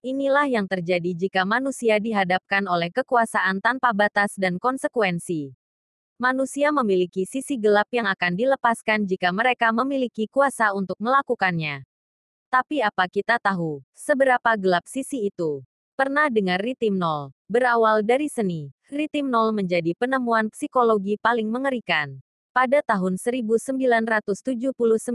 Inilah yang terjadi jika manusia dihadapkan oleh kekuasaan tanpa batas dan konsekuensi. Manusia memiliki sisi gelap yang akan dilepaskan jika mereka memiliki kuasa untuk melakukannya. Tapi apa kita tahu, seberapa gelap sisi itu? Pernah dengar Ritimnol? Berawal dari seni, Ritimnol menjadi penemuan psikologi paling mengerikan. Pada tahun 1979,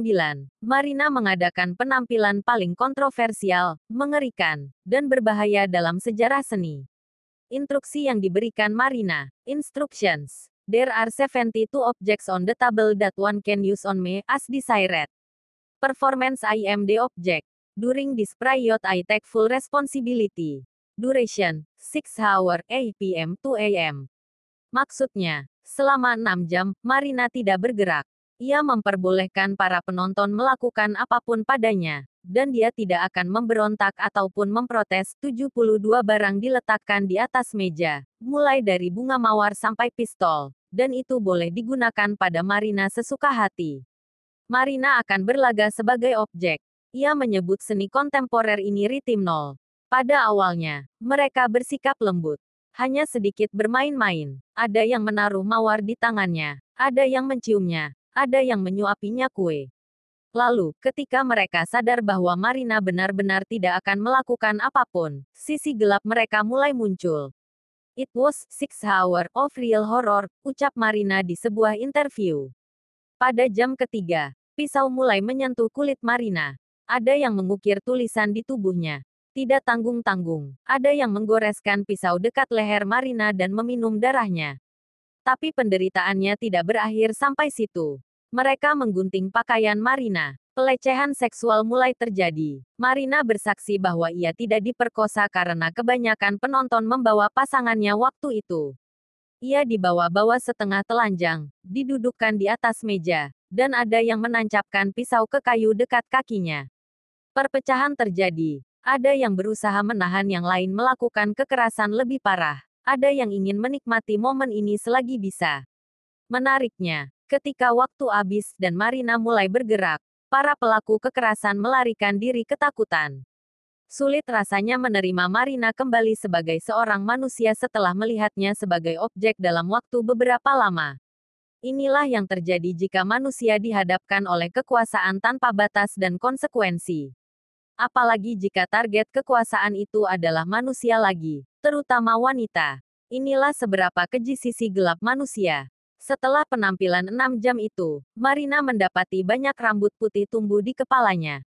Marina mengadakan penampilan paling kontroversial, mengerikan, dan berbahaya dalam sejarah seni. Instruksi yang diberikan Marina. Instructions. There are 72 objects on the table that one can use on me as desired. Performance I am the object. During this period I take full responsibility. Duration, 6 hour, 8 p.m. to a.m. Maksudnya, selama 6 jam, Marina tidak bergerak. Ia memperbolehkan para penonton melakukan apapun padanya, dan dia tidak akan memberontak ataupun memprotes. 72 barang diletakkan di atas meja, mulai dari bunga mawar sampai pistol, dan itu boleh digunakan pada Marina sesuka hati. Marina akan berlaga sebagai objek. Ia menyebut seni kontemporer ini Ritimnol. Pada awalnya, mereka bersikap lembut. Hanya sedikit bermain-main. Ada yang menaruh mawar di tangannya. Ada yang menciumnya. Ada yang menyuapinya kue. Lalu, ketika mereka sadar bahwa Marina benar-benar tidak akan melakukan apapun, sisi gelap mereka mulai muncul. It was 6 hours of real horror, ucap Marina di sebuah interview. Pada jam ketiga, pisau mulai menyentuh kulit Marina. Ada yang mengukir tulisan di tubuhnya. Tidak tanggung-tanggung. Ada yang menggoreskan pisau dekat leher Marina dan meminum darahnya. Tapi penderitaannya tidak berakhir sampai situ. Mereka menggunting pakaian Marina. Pelecehan seksual mulai terjadi. Marina bersaksi bahwa ia tidak diperkosa karena kebanyakan penonton membawa pasangannya waktu itu. Ia dibawa-bawa setengah telanjang, didudukkan di atas meja, dan ada yang menancapkan pisau ke kayu dekat kakinya. Perpecahan terjadi. Ada yang berusaha menahan yang lain melakukan kekerasan lebih parah. Ada yang ingin menikmati momen ini selagi bisa. Menariknya, ketika waktu habis dan Marina mulai bergerak, para pelaku kekerasan melarikan diri ketakutan. Sulit rasanya menerima Marina kembali sebagai seorang manusia setelah melihatnya sebagai objek dalam waktu beberapa lama. Inilah yang terjadi jika manusia dihadapkan oleh kekuasaan tanpa batas dan konsekuensi. Apalagi jika target kekuasaan itu adalah manusia lagi, terutama wanita. Inilah seberapa keji sisi gelap manusia. Setelah penampilan 6 jam itu, Marina mendapati banyak rambut putih tumbuh di kepalanya.